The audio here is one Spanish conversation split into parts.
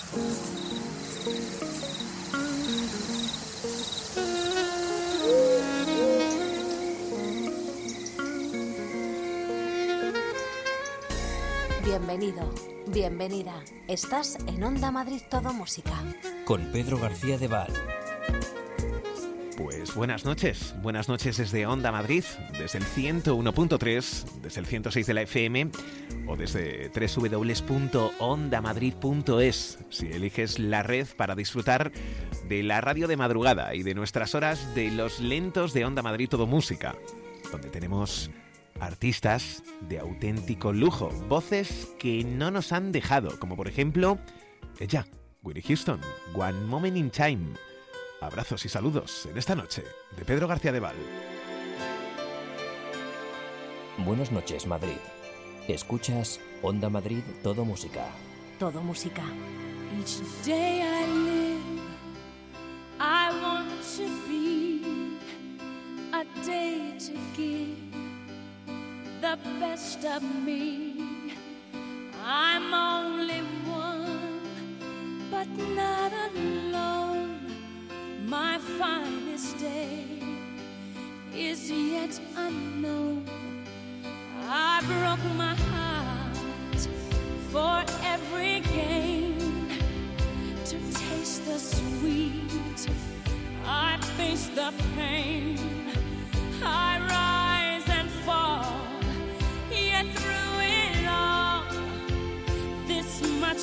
Bienvenido, bienvenida. Estás en Onda Madrid Todo Música. Con Pedro García de Val. Pues buenas noches desde Onda Madrid, desde el 101.3, desde el 106 de la FM o desde www.ondamadrid.es, si eliges la red para disfrutar de la radio de madrugada y de nuestras horas de los lentos de Onda Madrid Todo Música, donde tenemos artistas de auténtico lujo, voces que no nos han dejado, como por ejemplo ella, Whitney Houston, One Moment in Time. Abrazos y saludos en esta noche de Pedro García de Val. Buenas noches, Madrid. Escuchas Onda Madrid Todo Música. Todo Música. Each day I live, I want to be a day to give the best of me. I'm only one, but not alone. My finest day is yet unknown. I broke my heart for every gain, to taste the sweet. I face the pain. I rise and fall, yet through it all, this much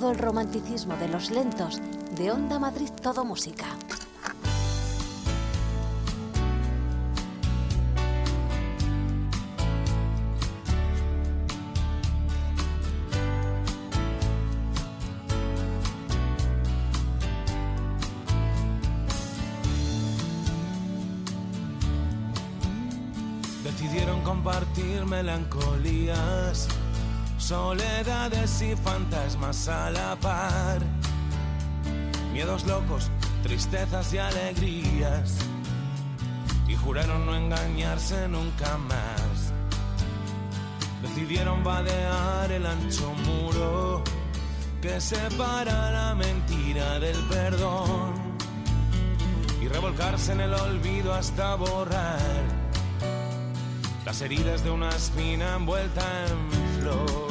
todo el romanticismo de los lentos de Onda Madrid Todo Música. Decidieron compartir melancolías, soledades y fantasmas a la par, miedos locos, tristezas y alegrías, y juraron no engañarse nunca más. Decidieron vadear el ancho muro que separa la mentira del perdón y revolcarse en el olvido hasta borrar las heridas de una espina envuelta en flor.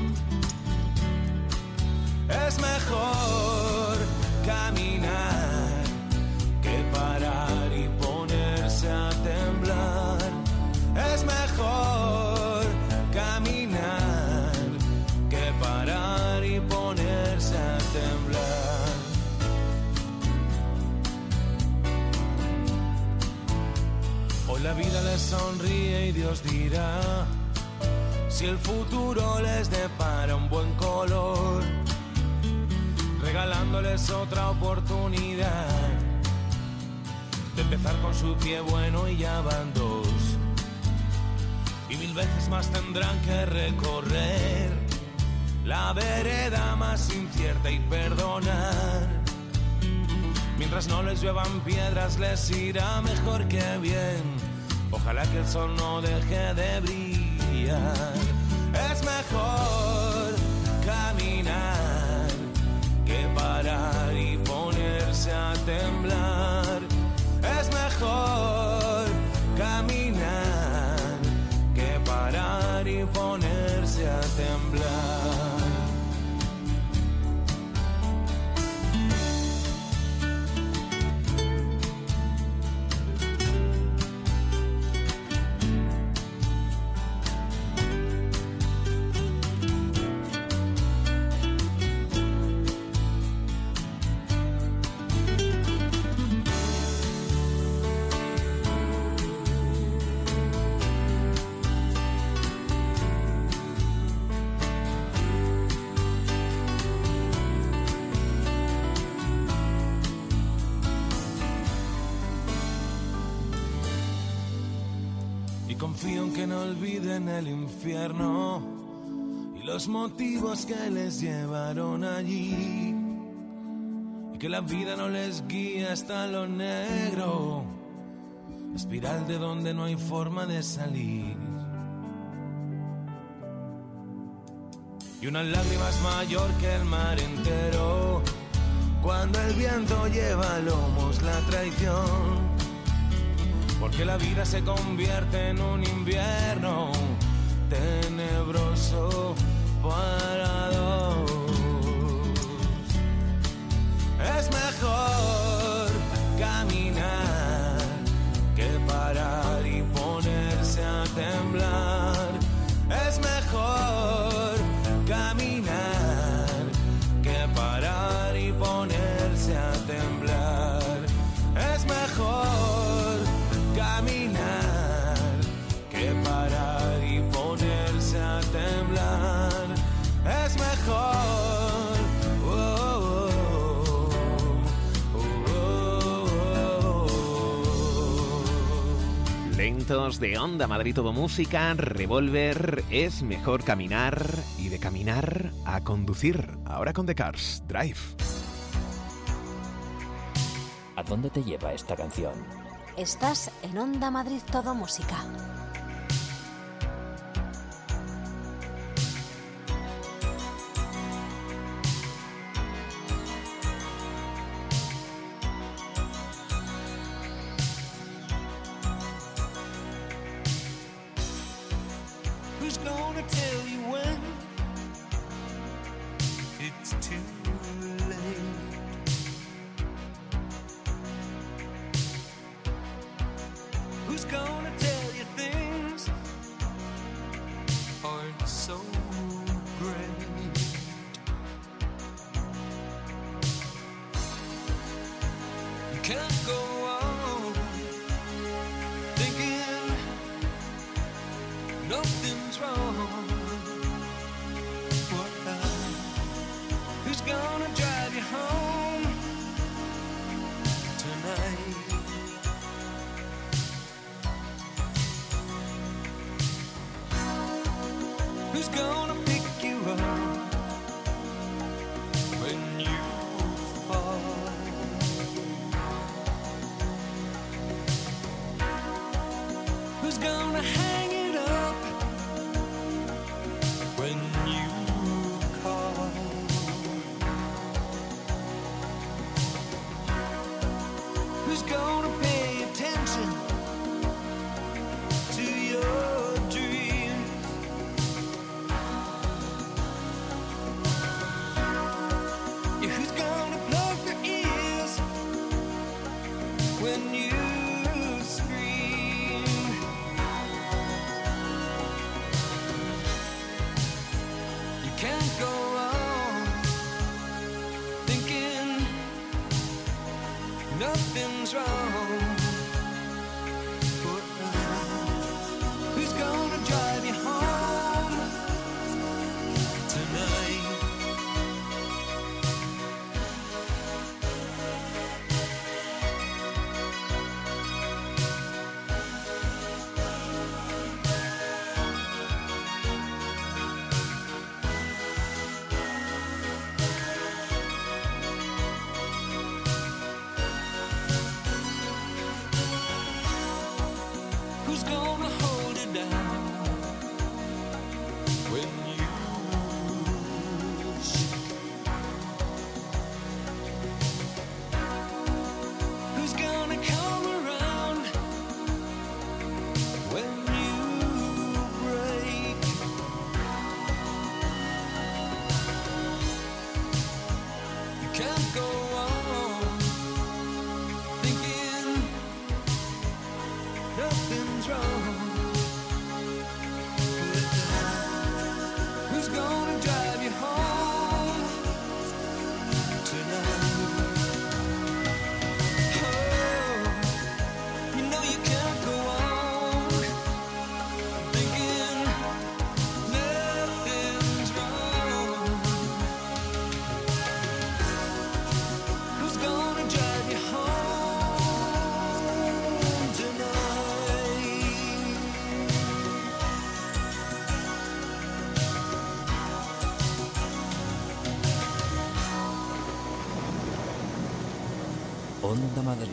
Es mejor caminar que parar y ponerse a temblar. Es mejor caminar que parar y ponerse a temblar. Hoy la vida les sonríe y Dios dirá si el futuro les depara un buen color, regalándoles otra oportunidad de empezar con su pie bueno y ya van dos. Y 1000 veces más tendrán que recorrer la vereda más incierta y perdonar. Mientras no les lluevan piedras les irá mejor que bien. Ojalá que el sol no deje de brillar. Es mejor caminar que parar y ponerse a temblar. Es mejor caminar que parar y ponerse a temblar. Confío en que no olviden el infierno y los motivos que les llevaron allí, y que la vida no les guíe hasta lo negro, espiral de donde no hay forma de salir. Y una lágrima es mayor que el mar entero cuando el viento lleva a lomos la traición. Porque la vida se convierte en un invierno tenebroso para dos. Es mejor caminar que parar y ponerse a temblar. Es mejor caminar que parar y ponerse a temblar. Es mejor caminar que parar y ponerse a temblar. Es mejor Lentos de Onda Madrid Todo Música, Revolver. Es mejor caminar, y de caminar a conducir. Ahora con The Cars, Drive. ¿A dónde te lleva esta canción? Estás en Onda Madrid Todo Música. Who's gonna tell you when it's too late? Who's gonna tell you things aren't so great? can't go on thinking nothing's wrong. What now? Who's gonna drive you home tonight? Who's gonna pick you up when you fall? Who's gonna hang it up when you call? Who's gonna pay attention to your dreams? Yeah, who's gonna plug their ears when you scream? You can't go on thinking nothing's wrong. But who's gonna drive you home tonight? Who's gonna hold it down when you shake? Who's gonna come around when you break? You can't go on thinking nothing's wrong. Who's gonna drive you home tonight? Oh, you know you can't go on thinking nothing's wrong. Who's gonna drive you home tonight? Onda Madrid.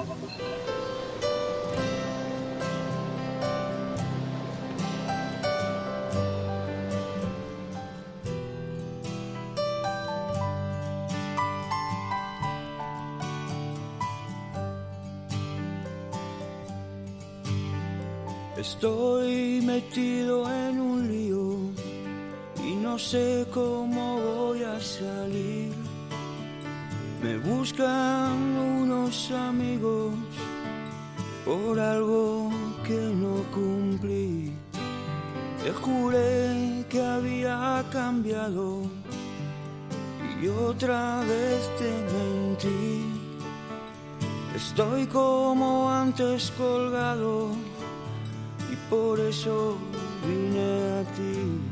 Estoy metido en un lío y no sé cómo voy a salir. Me buscan unos amigos por algo que no cumplí. Te juré que había cambiado y otra vez te mentí. Estoy como antes colgado y por eso vine a ti.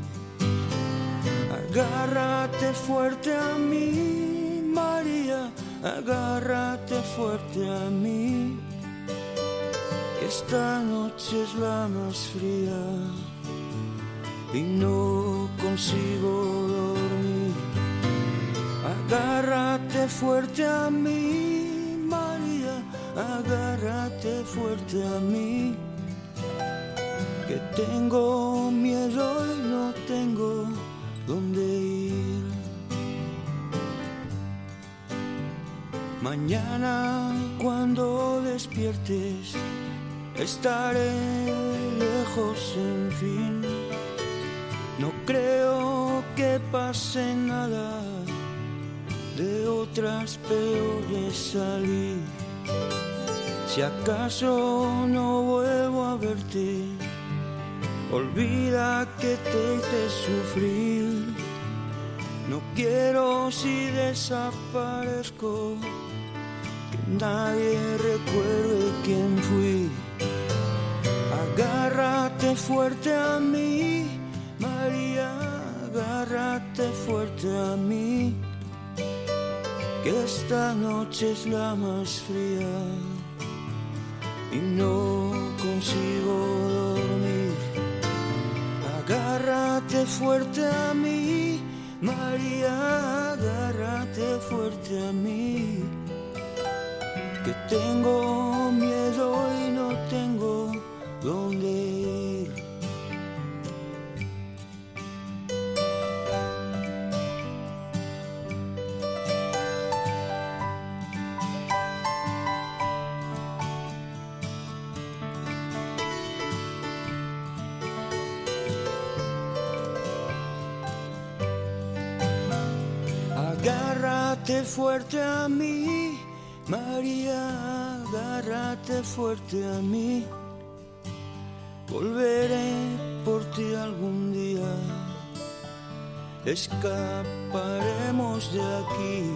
Agárrate fuerte a mí, María, agárrate fuerte a mí, que esta noche es la más fría y no consigo dormir. Agárrate fuerte a mí, María, agárrate fuerte a mí, que tengo miedo y no tengo dónde ir. Mañana cuando despiertes estaré lejos, en fin. No creo que pase nada, de otras peores salir. Si acaso no vuelvo a verte, olvida que te hice sufrir. No quiero, si desaparezco, que nadie recuerde quién fui. Agárrate fuerte a mí, María, agárrate fuerte a mí, que esta noche es la más fría y no consigo dormir. Agárrate fuerte a mí, María, agárrate fuerte a mí, que tengo miedo y no tengo dónde ir. Agárrate fuerte a mí, María, agárrate fuerte a mí. Volveré por ti algún día, escaparemos de aquí.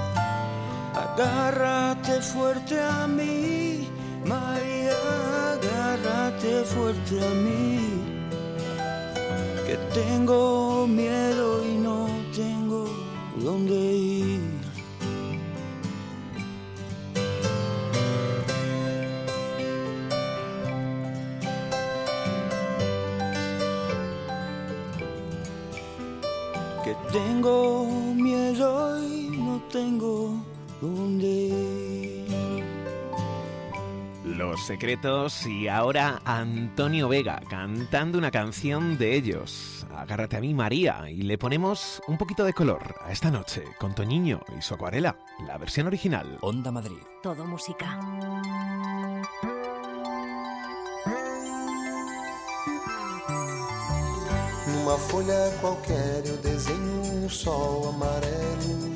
Agárrate fuerte a mí, María, agárrate fuerte a mí, que tengo miedo y no tengo dónde ir. Que tengo miedo y no tengo dónde ir. Los Secretos y ahora Antonio Vega cantando una canción de ellos, Agárrate a mí, María, y le ponemos un poquito de color a esta noche con Toñiño y su acuarela, la versión original. Onda Madrid. Todo música. Numa folha qualquer eu desenho sol amarelo,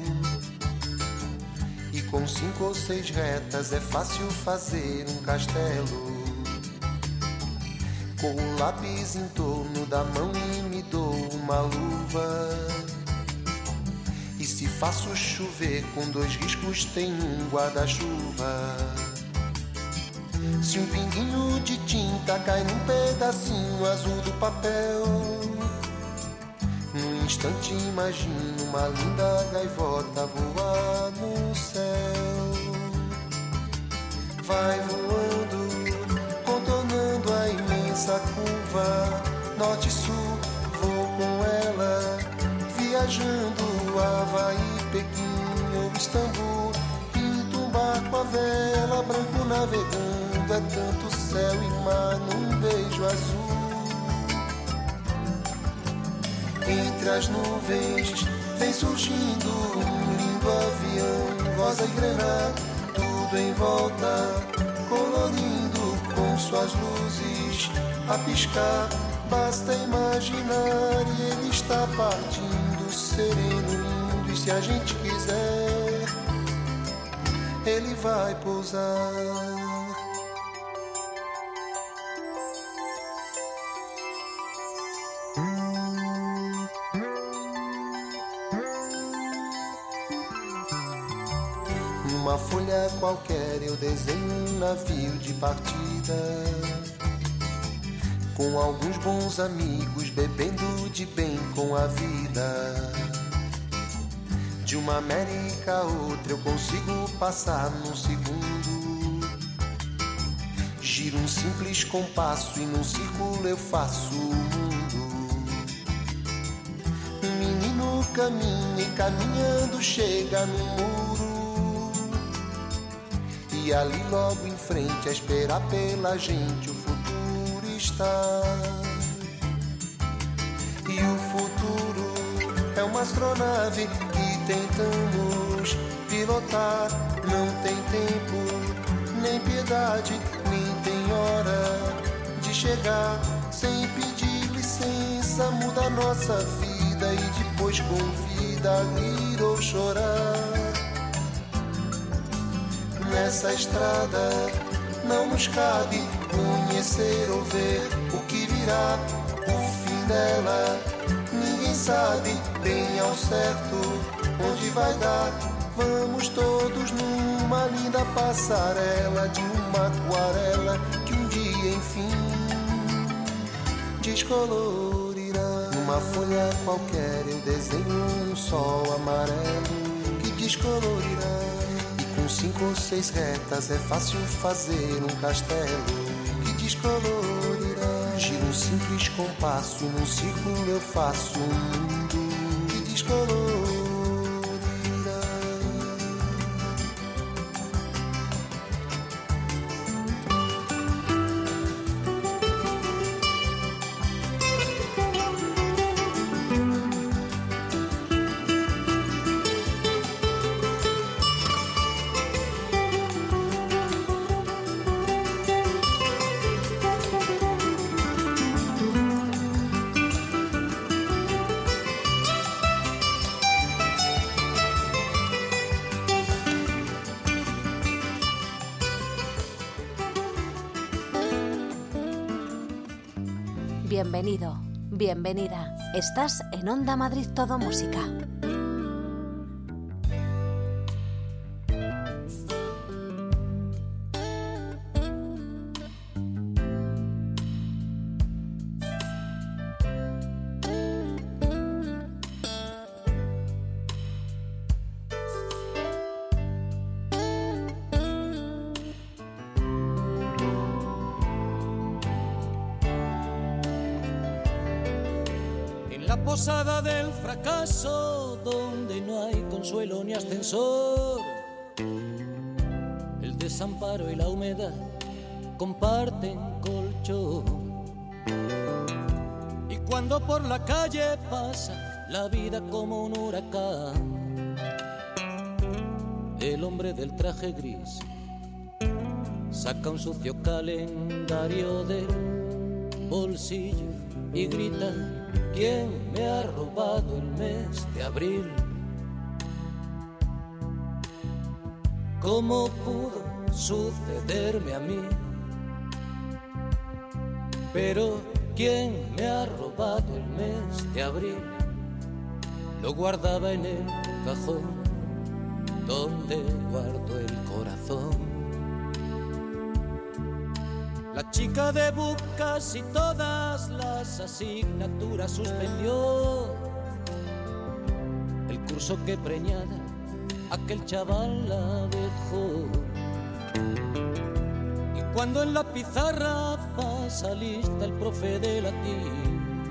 e com 5 ou 6 retas é fácil fazer castelo. Com o lápis em torno da mão e me dou uma luva, e se faço chover com 2 riscos tem guarda-chuva. Se pinguinho de tinta cai num pedacinho azul do papel, num instante imagino uma linda gaivota voar no céu. Vai voando, contornando a imensa curva, norte e sul, vou com ela, viajando Havaí, Pequim ou Istambul. Pinto um barco à vela, branco navegando, é tanto céu e mar num beijo azul. Entre as nuvens vem surgindo um lindo avião, rosa e grená, tudo em volta, colorindo com suas luzes a piscar. Basta imaginar e ele está partindo, sereno, lindo, e se a gente quiser, ele vai pousar. Numa folha qualquer eu desenho um navio de partida, com alguns bons amigos bebendo de bem com a vida. De uma América a outra eu consigo passar num segundo. Giro um simples compasso e num círculo eu faço o mundo. Um menino caminha e caminhando chega no muro, e ali logo em frente a esperar pela gente o futuro está. E o futuro é uma astronave que tentamos pilotar. Não tem tempo, nem piedade, nem tem hora de chegar. Sem pedir licença muda a nossa vida e depois convida a rir ou chorar. Nessa estrada não nos cabe conhecer ou ver o que virá, o fim dela. Ninguém sabe bem ao certo onde vai dar. Vamos todos numa linda passarela de uma aquarela que um dia, enfim, descolorirá. Numa folha qualquer eu desenho um sol amarelo que descolorirá. E com 5 ou 6 retas é fácil fazer um castelo que descolorirá. Giro um simples compasso e num círculo eu faço um mundo que descolorirá. Bienvenido, bienvenida. Estás en Onda Madrid Todo Música. Posada del fracaso, donde no hay consuelo ni ascensor. El desamparo y la humedad comparten colchón. Y cuando por la calle pasa la vida como un huracán, el hombre del traje gris saca un sucio calendario del bolsillo y grita: ¿quién me ha robado el mes de abril? ¿Cómo pudo sucederme a mí? Pero ¿quién me ha robado el mes de abril? Lo guardaba en el cajón donde guardo el corazón. La chica de casi todas las asignaturas suspendió. El curso que preñada aquel chaval la dejó. Y cuando en la pizarra pasa lista el profe de latín,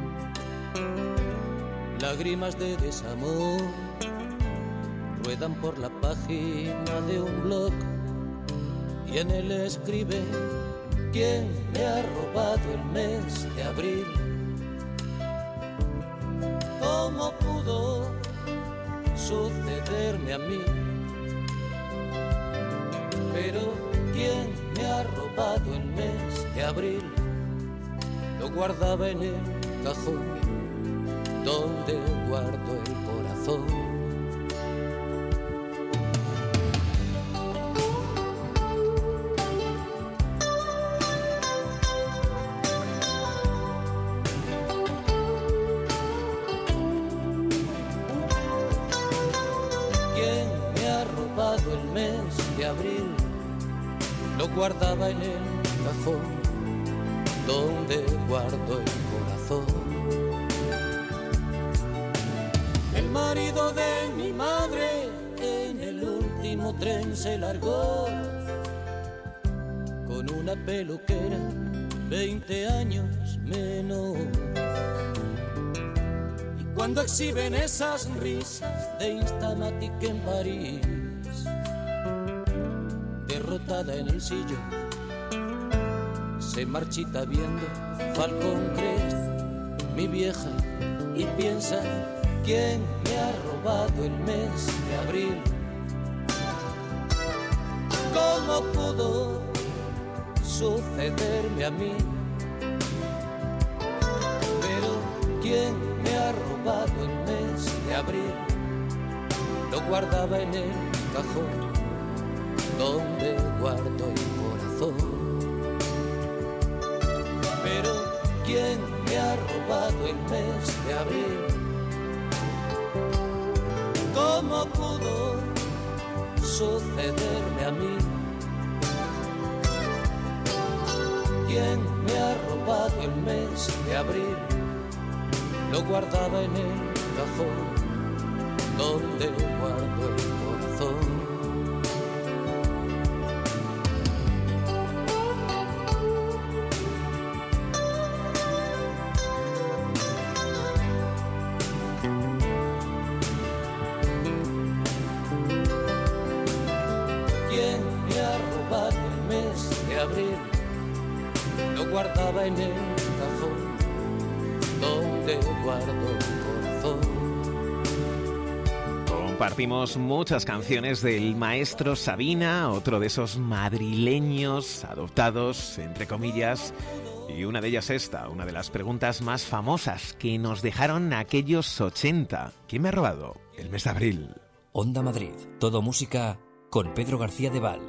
lágrimas de desamor ruedan por la página de un blog y en él escribe: ¿quién me ha robado el mes de abril? ¿Cómo pudo sucederme a mí? Pero ¿quién me ha robado el mes de abril? Lo guardaba en el cajón donde guardo el corazón. Lo guardaba en el cajón donde guardo el corazón. El marido de mi madre en el último tren se largó con una peluquera 20 años menos. Y cuando exhiben esas risas de Instamatic en París, derrotada en el sillón, se marchita viendo Falcon Crest, mi vieja, y piensa: ¿quién me ha robado el mes de abril? ¿Cómo pudo sucederme a mí? Pero ¿quién me ha robado el mes de abril? Lo guardaba en el cajón donde guardo el corazón. Pero ¿quién me ha robado el mes de abril? ¿Cómo pudo sucederme a mí. ¿Quién me ha robado el mes de abril? Lo guardaba en el cajón donde guardo el corazón. ¿Quién me ha robado el mes de abril? Lo guardaba en el cajón donde guardo el corazón. Compartimos muchas canciones del maestro Sabina, otro de esos madrileños adoptados, entre comillas, y una de ellas esta, una de las preguntas más famosas que nos dejaron aquellos 80. ¿Quién me ha robado el mes de abril? Onda Madrid, todo música con Pedro García de Val.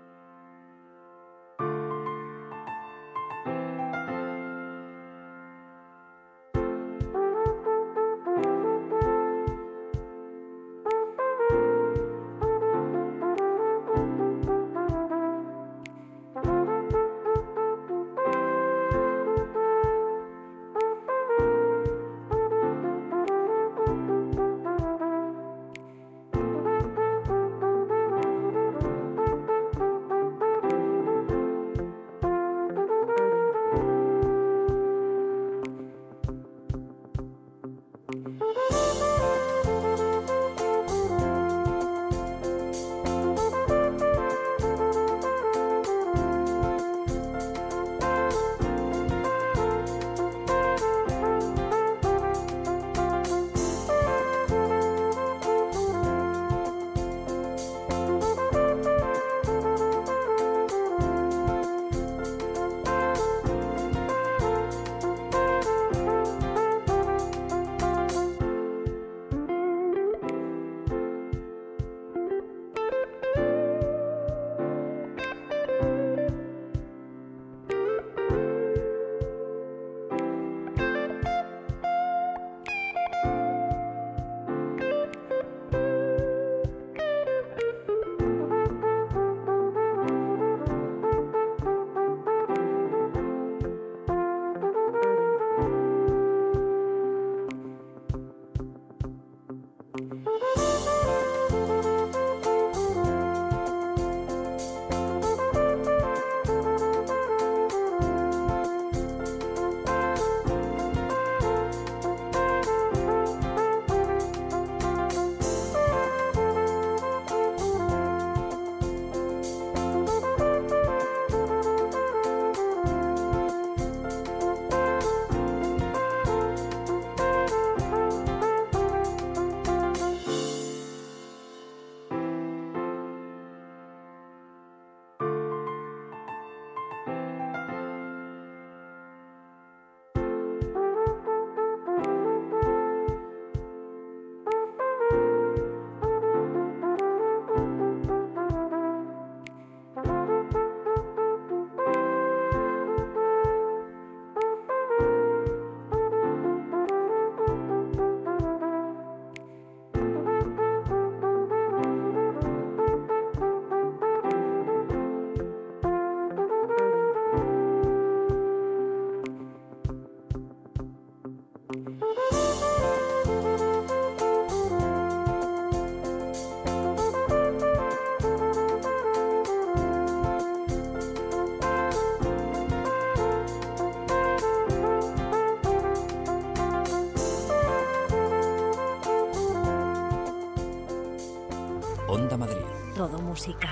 Onda Madrid. Todo música.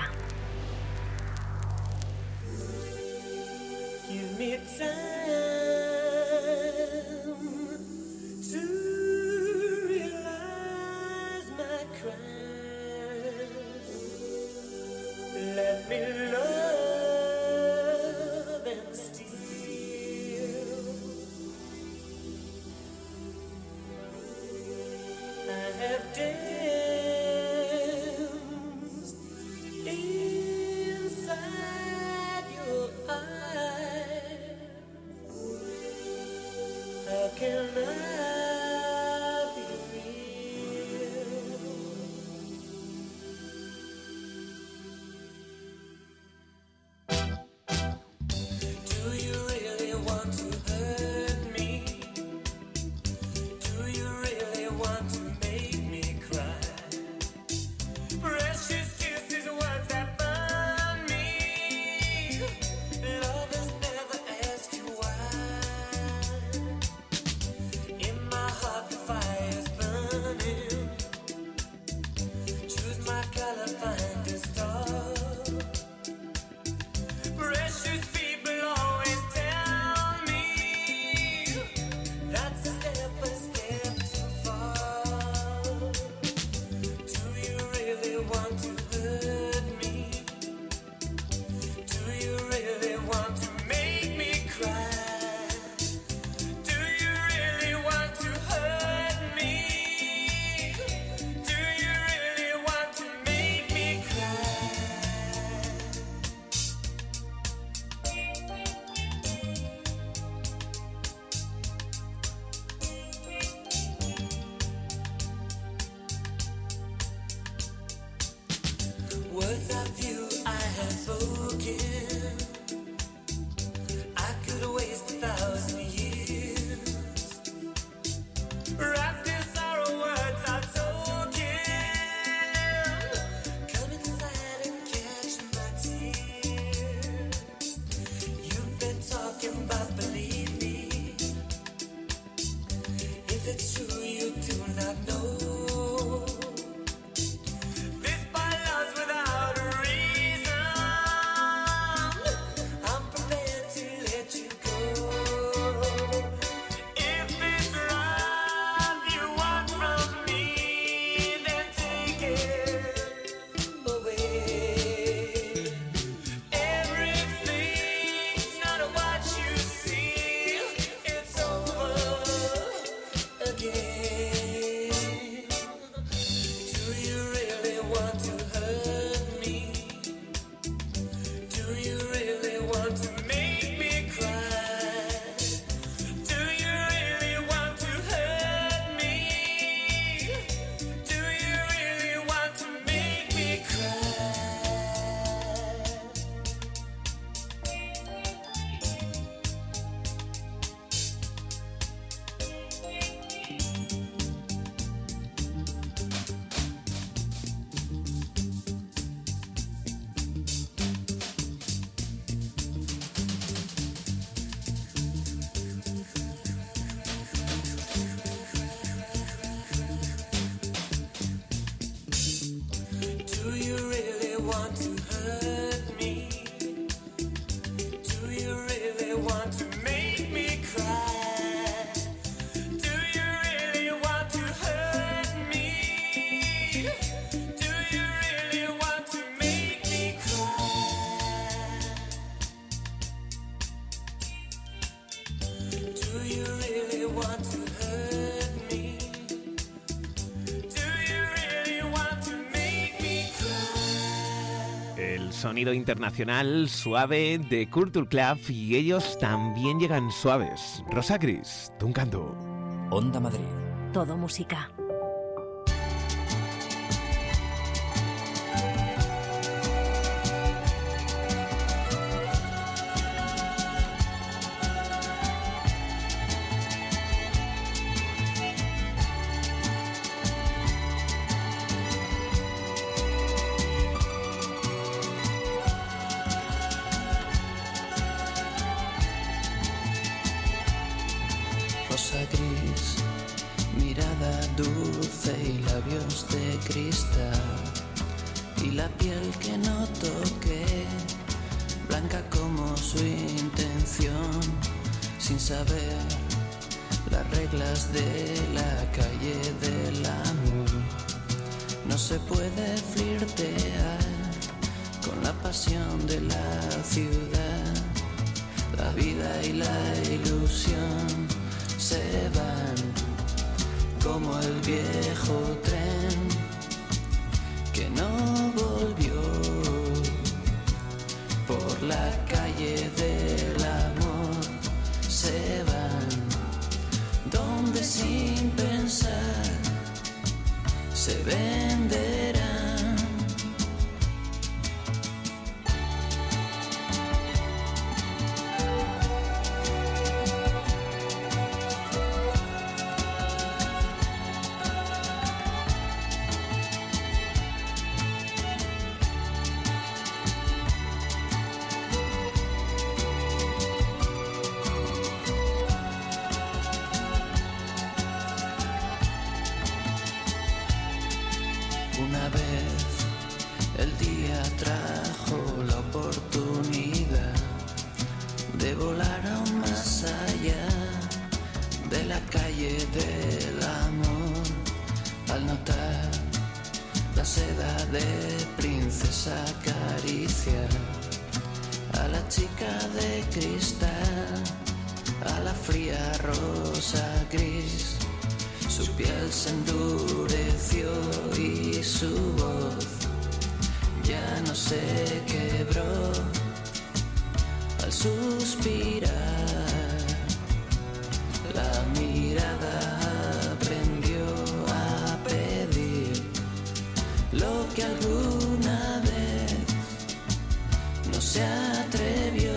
Give me time to realize my crime. Let me love and steal. I have danced inside your eyes. How can I be real? gotta find a star. Precious people always tell me that's a step too far. Do you really want to hurt me? Do you really want to make me cry? Do you really want to hurt me? Do you really want to make me cry? Words of you I have spoken, I could waste 1,000 years. Wrapped in sorrow, words are token. Come inside and catch my tears. You've been talking, but believe me, if it's true you do not know. This by love's without a reason. I'm prepared to let you go. If it's love you want from me, then take it away. Everything's not what you see. It's over again. Do you really want to hurt me? Do you really want to make me cry? Do you really want to hurt me? Do you really want to make me cry? Do you really want to hurt me? Do you really want to make me cry? Do you really want to hurt me? Do you really want to make me cry? Do you really want to hurt me? Do you really want to make me cry? El sonido internacional suave de Culture Club, y ellos también llegan suaves. Rosa Gris, Tuncando. Onda Madrid. Todo música. Rosa gris, mirada dulce y labios de cristal, y la piel que no toqué, blanca como su intención, sin saber las reglas de la calle del amor. No se puede flirtear con la pasión de la ciudad, la vida y la ilusión se van como el viejo tren que no volvió por la calle del amor. Se van donde sin pensar se venderán. atrajo la oportunidad de volar aún más allá de la calle del amor, al notar la seda de princesa acariciar a la chica de cristal, a la fría rosa gris. Su piel se endureció y su voz ya no se quebró al suspirar. La mirada aprendió a pedir lo que alguna vez no se atrevió.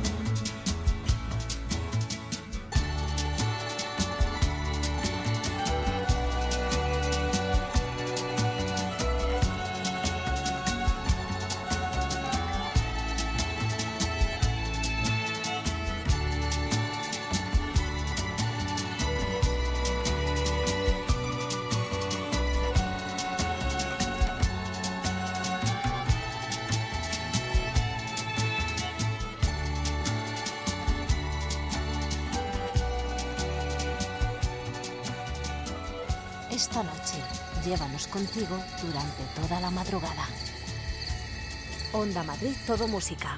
Esta noche, llévanos contigo durante toda la madrugada. Onda Madrid, todo música.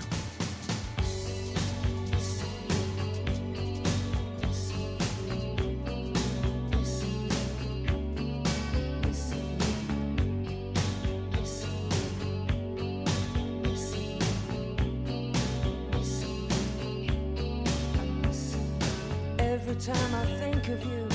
Every time I think of you,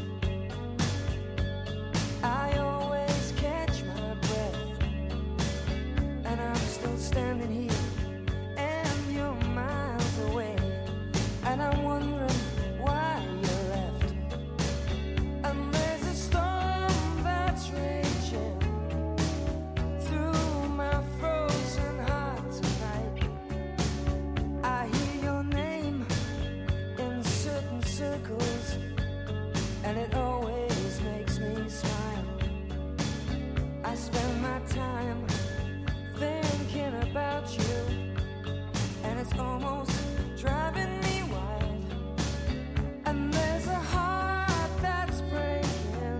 I always catch my breath, and I'm still standing here, and you're miles away, and I'm wondering why you left. And there's a storm that's raging through my frozen heart tonight. I hear your name in certain circles, and it always makes me smile. I spend my time thinking about you, and it's almost driving me wild. And there's a heart that's breaking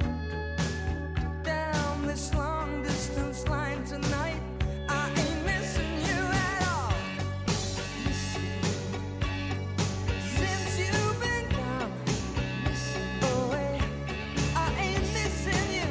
down this long distance line tonight. I ain't missing you at all. Since you've been gone away, I ain't missing you.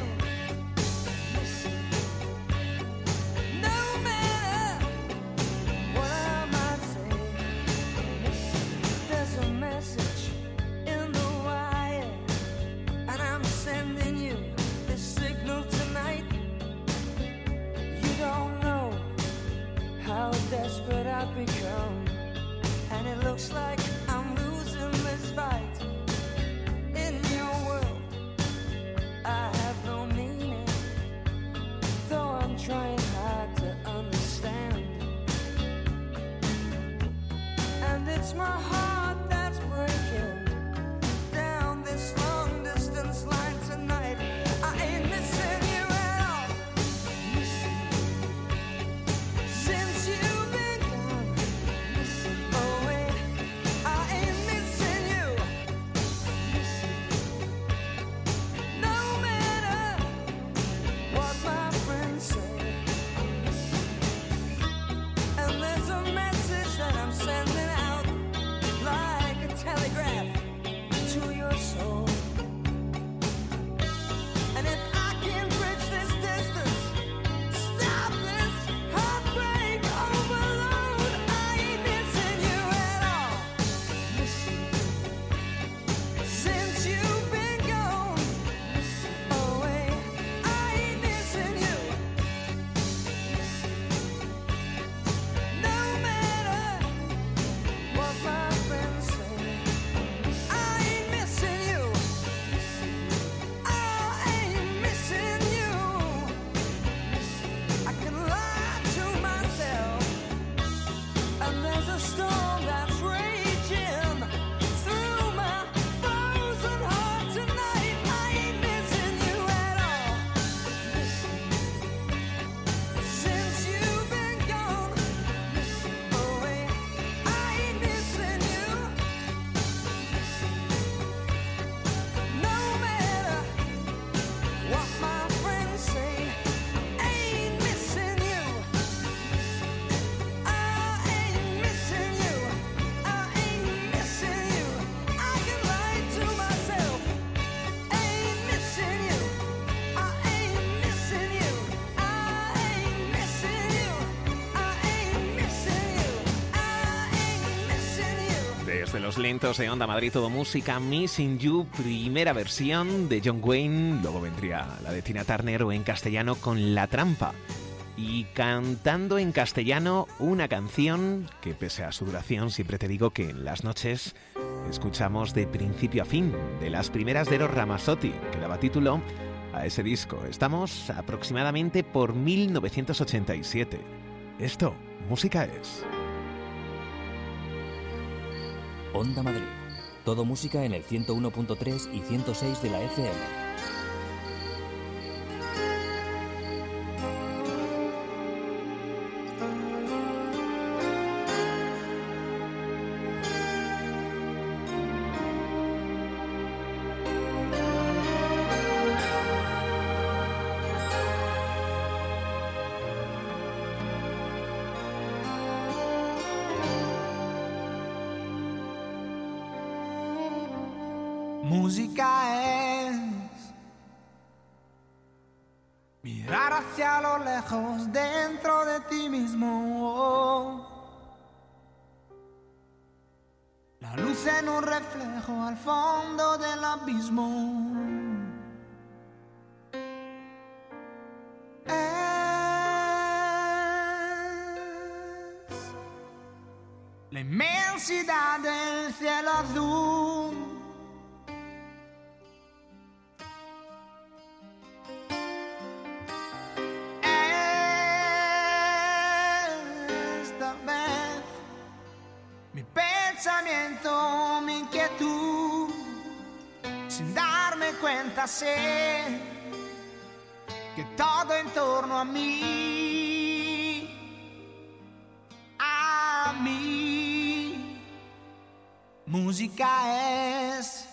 No matter what I might say, there's a message in the wire, and I'm sending you this signal tonight. You don't know how desperate I've become, and it looks like I'm losing this fight. In your world, I have no meaning, though I'm trying hard to understand. And it's my heart that's breaking down this long distance line tonight. I ain't missing you at all. Since you've been gone away, I ain't missing you. No matter what my friends say. And there's a message that I'm sending out, de los lentos de Onda Madrid Todo Música, Missing You, primera versión de John Wayne, luego vendría la de Tina Turner o en castellano con La Trampa. Y cantando en castellano una canción que pese a su duración siempre te digo que en las noches escuchamos de principio a fin, de las primeras de Eros Ramazzotti, que daba título a ese disco. Estamos aproximadamente por 1987. Esto, música es... Onda Madrid. Todo música en el 101.3 y 106 de la FM. Música es mirar hacia lo lejos dentro de ti mismo. La luz en un reflejo al fondo del abismo. Es la inmensidad del cielo azul. Mi inquietud, sin darme cuenta sé que todo en torno a mí, música es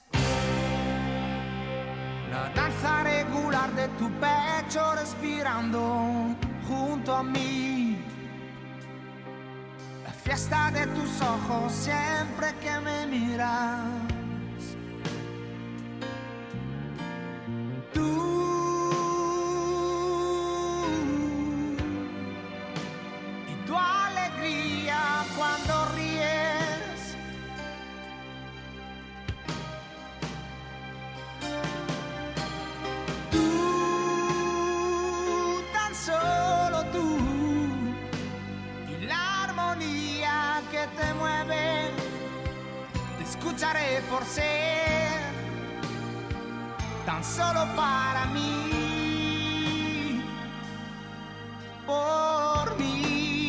la danza regular de tu pecho respirando junto a mí. Fiesta de tus ojos siempre que me miras. Tú y tu alegría cuando ríes. Tú, tan solo tú. Que te mueve, te escucharé por ser tan solo para mí, por mí.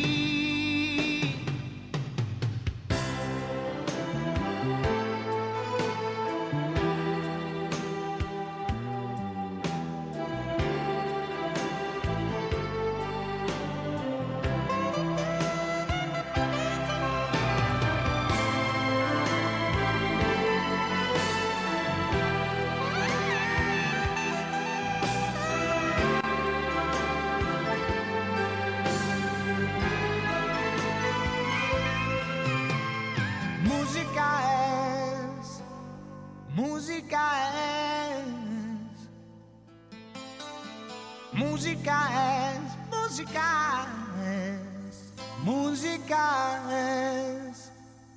Música es.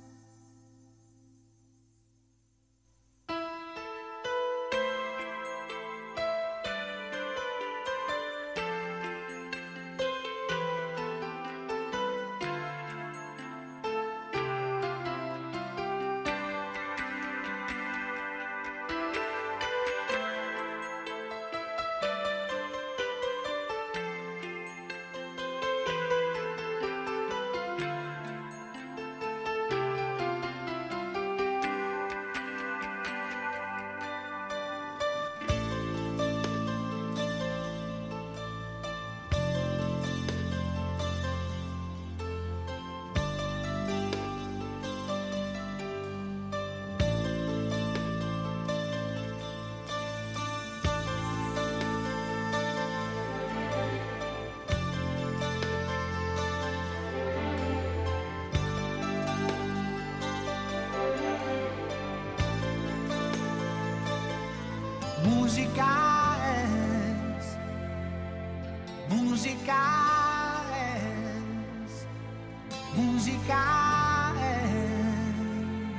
Música es, música es, música es.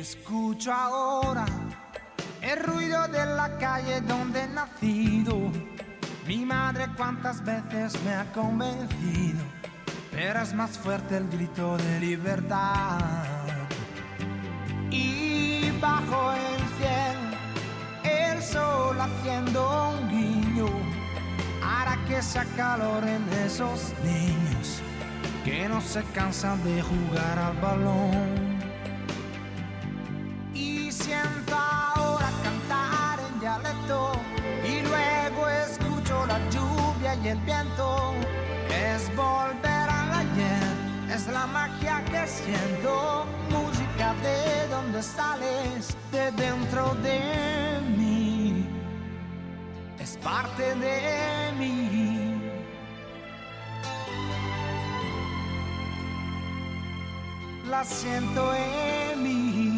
Escucho ahora el ruido de la calle donde he nacido. Mi madre cuántas veces me ha convencido, pero es más fuerte el grito de libertad. Y bajo el cielo, el sol haciendo un guiño, hará que se acaloren esos niños que no se cansan de jugar al balón. Y siento ahora cantar en dialecto, y luego escucho la lluvia y el viento. Es volver al ayer, es la magia que siento, música de donde sales, de dentro de mí, es parte de mí. La siento en mí.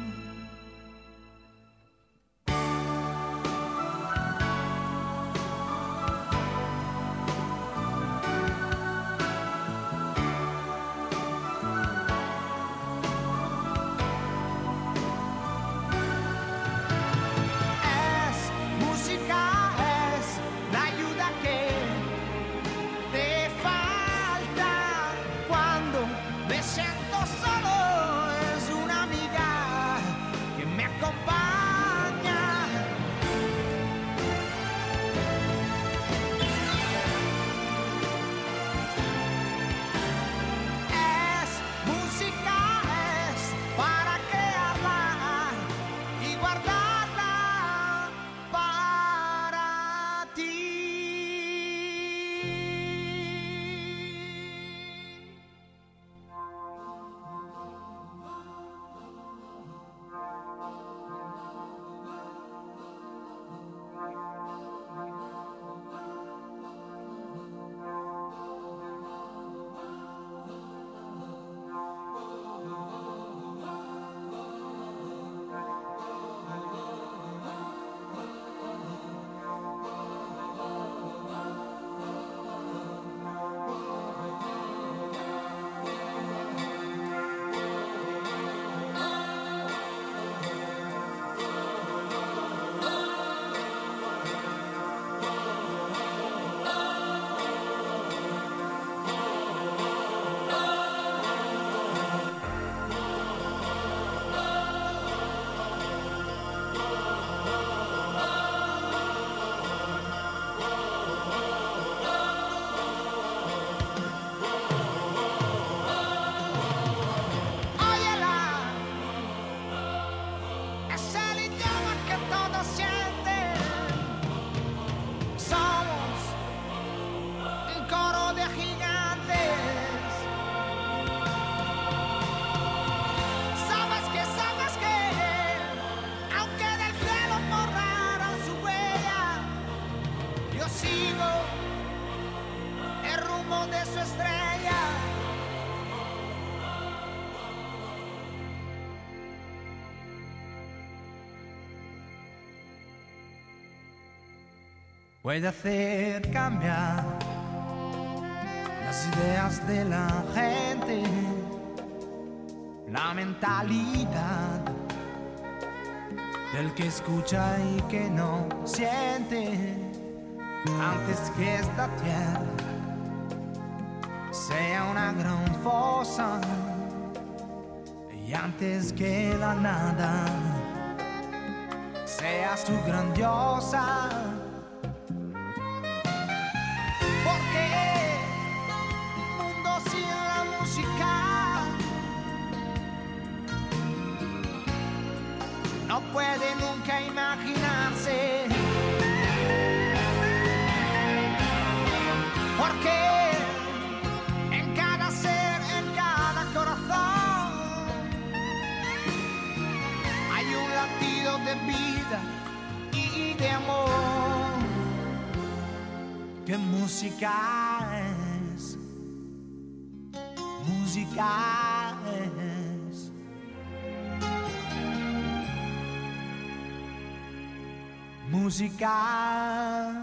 Puede hacer cambiar las ideas de la gente, la mentalidad del que escucha y que no siente, antes que esta tierra sea una gran fosa y antes que la nada sea su grandiosa. Porque mundo sin la música no puede nunca imaginarse. Porque en cada ser, en cada corazón hay un latido de vida y de amor. Que música es, música es, música.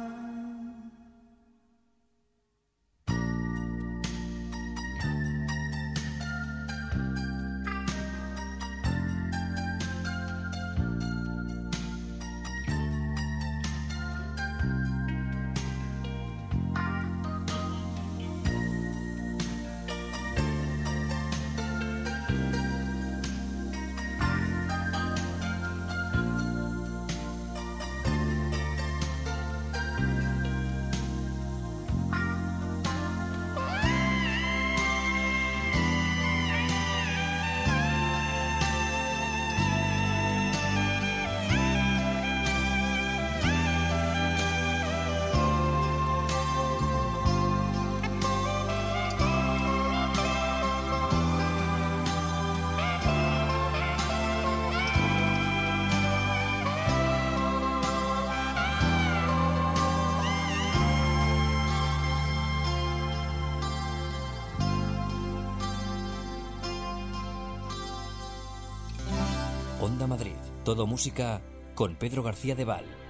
Onda Madrid. Todo música con Pedro García de Val.